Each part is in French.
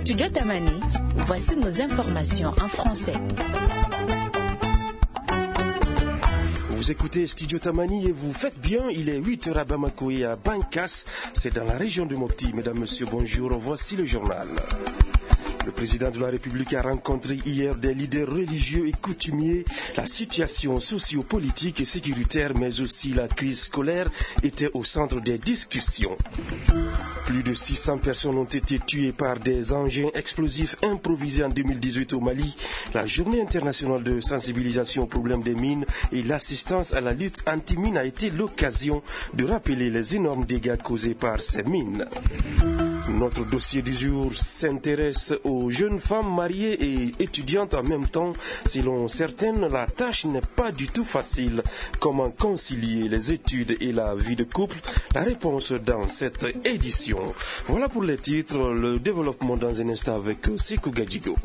Studio Tamani, voici nos informations en français. Vous écoutez Studio Tamani et vous faites bien, il est 8h à Bamako et à Bankas, c'est dans la région de Mopti. Mesdames, Messieurs, bonjour, voici le journal. Le président de la République a rencontré hier des leaders religieux et coutumiers. La situation socio-politique et sécuritaire, mais aussi la crise scolaire, étaient au centre des discussions. Plus de 600 personnes ont été tuées par des engins explosifs improvisés en 2018 au Mali. La journée internationale de sensibilisation aux problèmes des mines et l'assistance à la lutte anti-mine a été l'occasion de rappeler les énormes dégâts causés par ces mines. Notre dossier du jour s'intéresse aux jeunes femmes mariées et étudiantes en même temps. Selon certaines, la tâche n'est pas du tout facile. Comment concilier les études et la vie de couple? La réponse dans cette édition. Voilà pour les titres, le développement dans un instant avec Sekou Gadjigo.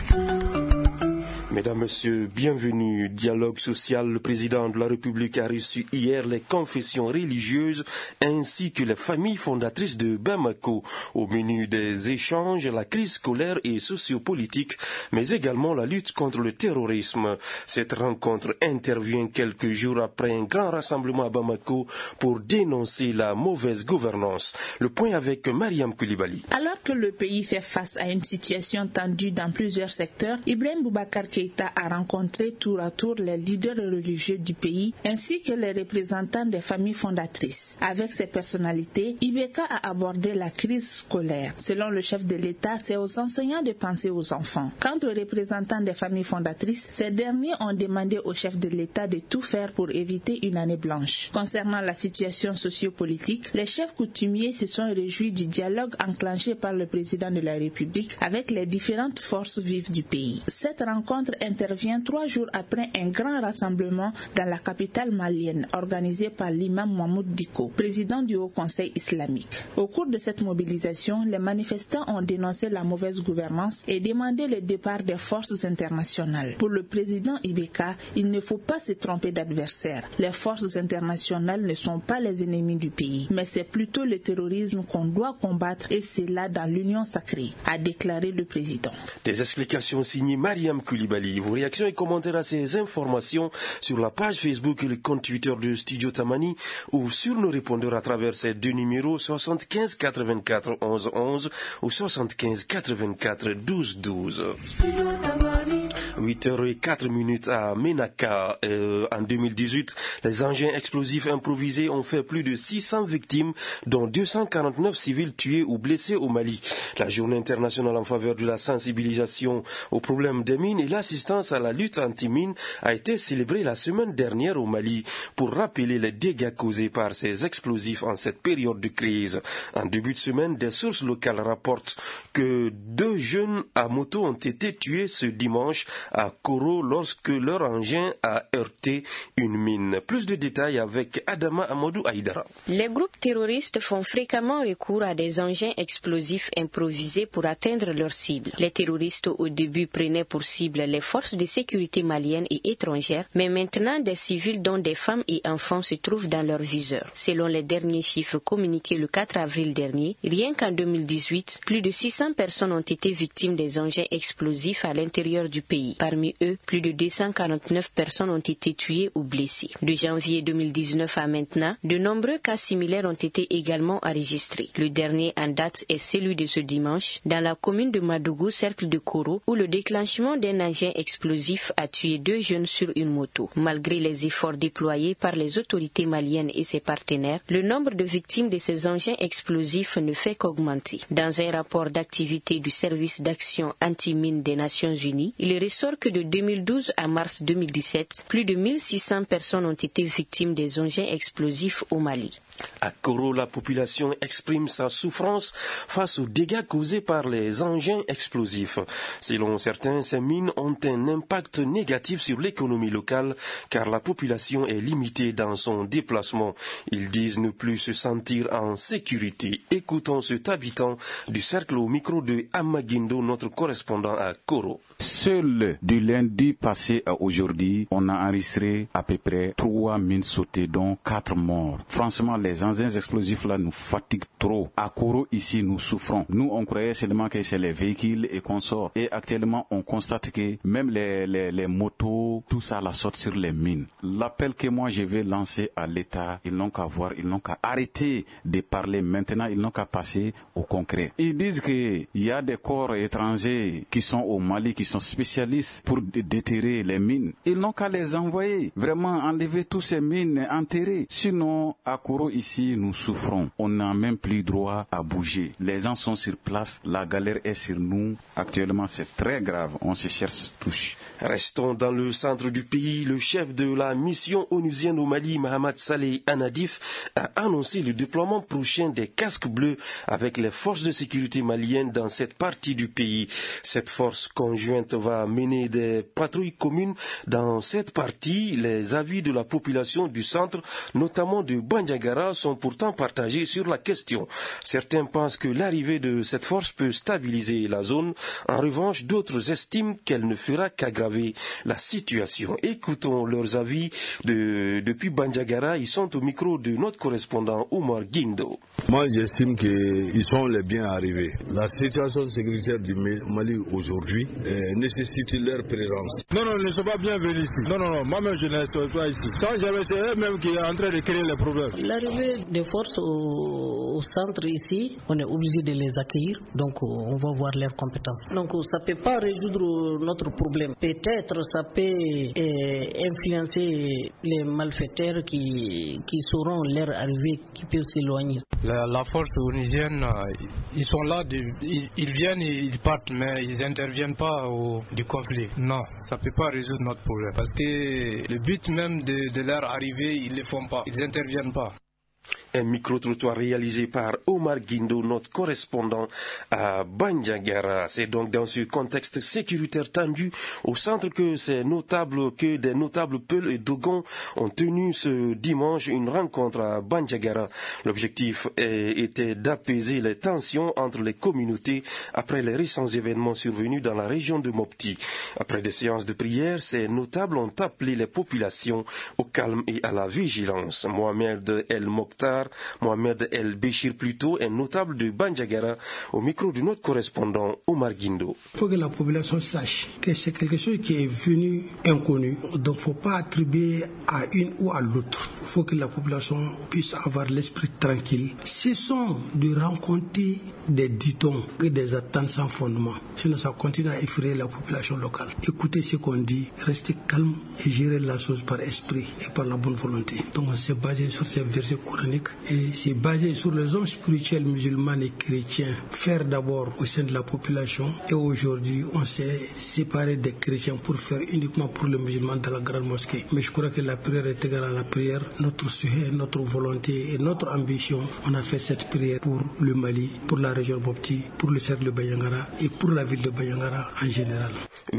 Mesdames, Messieurs, bienvenue. Dialogue social, le président de la République a reçu hier les confessions religieuses ainsi que les familles fondatrices de Bamako. Au menu des échanges, la crise scolaire et sociopolitique, mais également la lutte contre le terrorisme. Cette rencontre intervient quelques jours après un grand rassemblement à Bamako pour dénoncer la mauvaise gouvernance. Le point avec Mariam Koulibaly. Alors que le pays fait face à une situation tendue dans plusieurs secteurs, Ibrahim Boubacar Keïta a rencontré tour à tour les leaders religieux du pays ainsi que les représentants des familles fondatrices. Avec ces personnalités, Ibeka a abordé la crise scolaire. Selon le chef de l'État, c'est aux enseignants de penser aux enfants. Quant aux représentants des familles fondatrices, ces derniers ont demandé au chef de l'État de tout faire pour éviter une année blanche. Concernant la situation sociopolitique, les chefs coutumiers se sont réjouis du dialogue enclenché par le président de la République avec les différentes forces vives du pays. Cette rencontre intervient 3 jours après un grand rassemblement dans la capitale malienne organisé par l'imam Mahmoud Diko, président du Haut Conseil islamique. Au cours de cette mobilisation, les manifestants ont dénoncé la mauvaise gouvernance et demandé le départ des forces internationales. Pour le président Ibeka, il ne faut pas se tromper d'adversaire. Les forces internationales ne sont pas les ennemis du pays, mais c'est plutôt le terrorisme qu'on doit combattre et c'est là dans l'union sacrée, a déclaré le président. Des explications signées Mariam Koulibaly. Vos réactions et commentaires à ces informations sur la page Facebook et le compte Twitter de Studio Tamani ou sur nos répondeurs à travers ces deux numéros 75 84 11 11 ou 75 84 12 12. 8h04 à Ménaka. En 2018, les engins explosifs improvisés ont fait plus de 600 victimes, dont 249 civils tués ou blessés au Mali. La journée internationale en faveur de la sensibilisation aux problèmes des mines et l'assistance à la lutte anti-mine a été célébrée la semaine dernière au Mali pour rappeler les dégâts causés par ces explosifs en cette période de crise. En début de semaine, des sources locales rapportent que 2 jeunes à moto ont été tués ce dimanche à Koro lorsque leur engin a heurté une mine. Plus de détails avec Adama Amadou Aïdara. Les groupes terroristes font fréquemment recours à des engins explosifs improvisés pour atteindre leurs cibles. Les terroristes au début prenaient pour cible les forces de sécurité maliennes et étrangères, mais maintenant des civils dont des femmes et enfants se trouvent dans leur viseur. Selon les derniers chiffres communiqués le 4 avril dernier, rien qu'en 2018, plus de 600 personnes ont été victimes des engins explosifs à l'intérieur du pays. Parmi eux, plus de 249 personnes ont été tuées ou blessées. De janvier 2019 à maintenant, de nombreux cas similaires ont été également enregistrés. Le dernier en date est celui de ce dimanche, dans la commune de Madougou, cercle de Koro, où le déclenchement d'un engin explosif a tué 2 jeunes sur une moto. Malgré les efforts déployés par les autorités maliennes et ses partenaires, le nombre de victimes de ces engins explosifs ne fait qu'augmenter. Dans un rapport d'activité du service d'action anti-mine des Nations Unies, il ressort que de 2012 à mars 2017, plus de 1600 personnes ont été victimes des engins explosifs au Mali. À Koro, la population exprime sa souffrance face aux dégâts causés par les engins explosifs. Selon certains, ces mines ont un impact négatif sur l'économie locale car la population est limitée dans son déplacement. Ils disent ne plus se sentir en sécurité. Écoutons cet habitant du cercle au micro de Amagindo, notre correspondant à Koro. Seul du lundi passé à aujourd'hui, on a enregistré à peu près 3 mines sautées, dont 4 morts. Franchement, les les engins explosifs là nous fatiguent trop. À Koro ici nous souffrons. Nous on croyait seulement que c'est les véhicules et consorts. Et actuellement on constate que même les motos, tout ça la sort sur les mines. L'appel que moi je vais lancer à l'État, ils n'ont qu'à voir, ils n'ont qu'à arrêter de parler maintenant, ils n'ont qu'à passer au concret. Ils disent qu'il y a des corps étrangers qui sont au Mali, qui sont spécialistes pour déterrer les mines. Ils n'ont qu'à les envoyer, vraiment enlever tous ces mines enterrées. Sinon, à Koro ici, nous souffrons. On n'a même plus droit à bouger. Les gens sont sur place, la galère est sur nous. Actuellement, c'est très grave, on se cherche tous. Restons dans le centre du pays. Le chef de la mission onusienne au Mali, Mohamed Saleh Anadif, a annoncé le déploiement prochain des casques bleus avec les forces de sécurité maliennes dans cette partie du pays. Cette force conjointe va mener des patrouilles communes dans cette partie. Les avis de la population du centre, notamment de Bandiagara, sont pourtant partagés sur la question. Certains pensent que l'arrivée de cette force peut stabiliser la zone. En revanche, d'autres estiment qu'elle ne fera qu'aggraver la situation. Écoutons leurs avis depuis Bandiagara. Ils sont au micro de notre correspondant Omar Guindo. Moi, j'estime qu'ils sont les bien arrivés. La situation sécuritaire du Mali aujourd'hui nécessite leur présence. Non, ils ne sont pas bienvenus ici. Non, moi-même je ne reste pas ici. Sans jamais, c'est eux-mêmes qui sont en train de créer les problèmes. L'arrivée des forces au centre ici, on est obligé de les accueillir, donc on va voir leurs compétences. Donc ça ne peut pas résoudre notre problème. Peut-être ça peut influencer les malfaiteurs qui sauront leur arrivée, qui peuvent s'éloigner. La force onusienne, ils sont là, ils viennent et ils partent, mais ils n'interviennent pas du conflit. Non, ça ne peut pas résoudre notre problème, parce que le but même de leur arrivée, ils ne le font pas, ils n'interviennent pas. Un micro-trottoir réalisé par Omar Guindo, notre correspondant à Bandiagara. C'est donc dans ce contexte sécuritaire tendu au centre que des notables Peul et Dogon ont tenu ce dimanche une rencontre à Bandiagara. L'objectif était d'apaiser les tensions entre les communautés après les récents événements survenus dans la région de Mopti. Après des séances de prière, ces notables ont appelé les populations au calme et à la vigilance. Mohamed El Béchir plutôt, un notable de Bandiagara, au micro de notre correspondant Omar Guindo. Il faut que la population sache que c'est quelque chose qui est venu inconnu, donc il ne faut pas attribuer à une ou à l'autre. Il faut que la population puisse avoir l'esprit tranquille. Ce sont de rencontrer des ditons et des attentes sans fondement. Sinon ça continue à effrayer la population locale. Écoutez ce qu'on dit, restez calme et gérer la chose par esprit et par la bonne volonté. Donc on s'est basé sur ces versets coraniques et c'est basé sur les hommes spirituels musulmans et chrétiens, faire d'abord au sein de la population, et aujourd'hui on s'est séparé des chrétiens pour faire uniquement pour les musulmans dans la grande mosquée. Mais je crois que la prière est égale à la prière. Notre souhait, notre volonté et notre ambition, on a fait cette prière pour le Mali, pour la région Mopti, pour le cercle de Bandiagara et pour la ville de Bandiagara en général.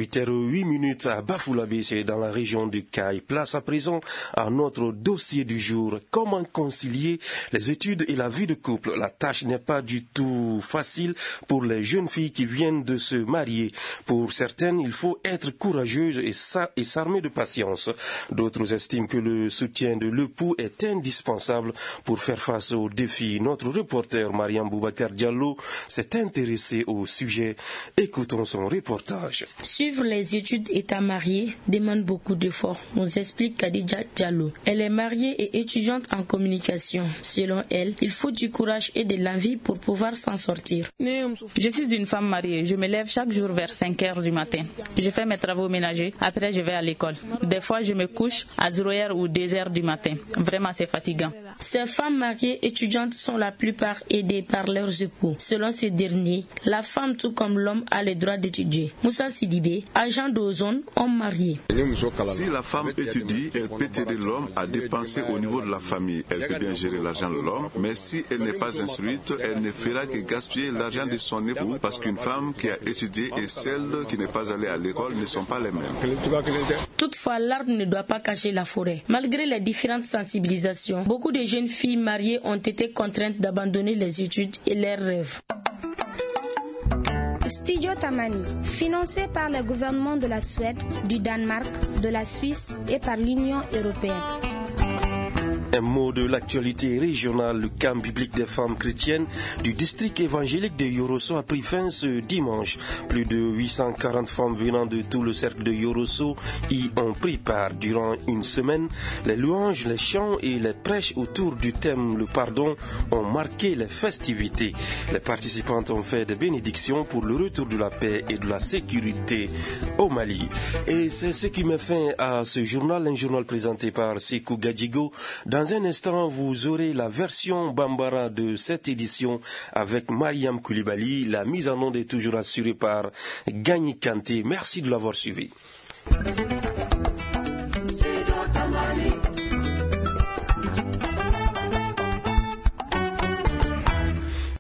8h08 à Bafoulabé, c'est dans la région du Caille. Place à présent à notre dossier du jour. Comment concilier les études et la vie de couple? La tâche n'est pas du tout facile pour les jeunes filles qui viennent de se marier. Pour certaines, il faut être courageuse et s'armer de patience. D'autres estiment que le soutien de l'époux est indispensable pour faire face aux défis. Notre reporter Mariam Boubacar Diallo s'est intéressé au sujet. Écoutons son reportage. Suivre les études étant mariée demande beaucoup d'efforts, nous explique Khadija Diallo. Elle est mariée et étudiante en communication. Selon elle, il faut du courage et de l'envie pour pouvoir s'en sortir. Je suis une femme mariée. Je me lève chaque jour vers 5h du matin. Je fais mes travaux ménagers. Après, je vais à l'école. Des fois, je me couche à 0h ou 2h du matin. Vraiment, c'est fatigant. Ces femmes mariées étudiantes sont la plupart aidées par leurs époux. Selon ces derniers, la femme, tout comme l'homme, a le droit d'étudier. Moussa Sidibé, agent d'Ozone, homme marié. Si la femme étudie, elle peut aider l'homme à dépenser au niveau de la famille. Elle peut bien gérer l'argent de l'homme, mais si elle n'est pas instruite, elle ne fera que gaspiller l'argent de son époux, parce qu'une femme qui a étudié et celle qui n'est pas allée à l'école ne sont pas les mêmes. Toutefois, l'arbre ne doit pas cacher la forêt. Malgré les différentes sensibilisations, beaucoup de jeunes filles mariées ont été contraintes d'abandonner les études et leurs rêves. Studio Tamani, financé par le gouvernement de la Suède, du Danemark, de la Suisse et par l'Union européenne. Un mot de l'actualité régionale. Le camp biblique des femmes chrétiennes du district évangélique de Yorosso a pris fin ce dimanche. Plus de 840 femmes venant de tout le cercle de Yorosso y ont pris part. Durant une semaine, les louanges, les chants et les prêches autour du thème le pardon ont marqué les festivités. Les participantes ont fait des bénédictions pour le retour de la paix et de la sécurité au Mali. Et c'est ce qui met fin à ce journal, un journal présenté par Sekou Gadjigo. Dans un instant, vous aurez la version Bambara de cette édition avec Mariam Koulibaly. La mise en onde est toujours assurée par Gagny Kanté. Merci de l'avoir suivi.